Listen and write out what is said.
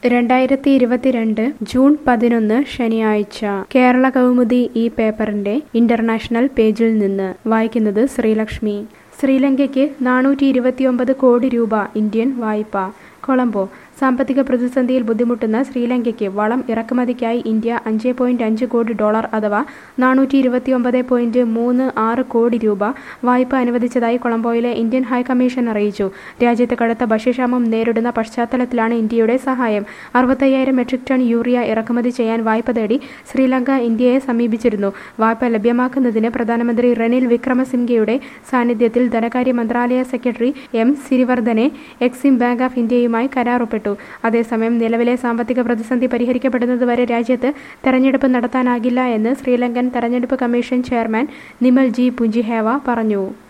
2022 June 11 ശനിയാഴ്ച കേരള കൗമുദി ഈ പേപ്പറിന്റെ ഇന്റർനാഷണൽ പേജിൽ നിന്ന് വായിക്കുന്നത് ശ്രീലക്ഷ്മി. ശ്രീലങ്കയ്ക്ക് 429 കോടി രൂപ ഇന്ത്യൻ വായ്പ. കൊളംബോ. സാമ്പത്തിക പ്രതിസന്ധിയിൽ ബുദ്ധിമുട്ടുന്ന ശ്രീലങ്കയ്ക്ക് വളം ഇറക്കുമതിക്കായി ഇന്ത്യ $5.5 കോടി അഥവാ 429.36 കോടി രൂപ വായ്പ അനുവദിച്ചതായി കൊളംബോയിലെ ഇന്ത്യൻ ഹൈക്കമ്മീഷൻ അറിയിച്ചു. രാജ്യത്ത് കടുത്ത ഭക്ഷ്യക്ഷാമം നേരിടുന്ന പശ്ചാത്തലത്തിലാണ് ഇന്ത്യയുടെ സഹായം. 65,000 മെട്രിക് ടൺ യൂറിയ ഇറക്കുമതി ചെയ്യാൻ വായ്പ തേടി ശ്രീലങ്ക ഇന്ത്യയെ സമീപിച്ചിരുന്നു. വായ്പ ലഭ്യമാക്കുന്നതിന് പ്രധാനമന്ത്രി റനിൽ വിക്രമസിംഗെയുടെ സാന്നിധ്യത്തിൽ ധനകാര്യ മന്ത്രാലയ secretary M Siriwardena Exim bank of ഇന്ത്യയുമായി കരാറൊപ്പിട്ടു. അതേസമയം നിലവിലെ സാമ്പത്തിക പ്രതിസന്ധി പരിഹരിക്കപ്പെടുന്നതുവരെ രാജ്യത്ത് തെരഞ്ഞെടുപ്പ് നടത്താനാകില്ല എന്ന് ശ്രീലങ്കൻ തെരഞ്ഞെടുപ്പ് commission chairman Nimal G Punchihewa പറഞ്ഞു.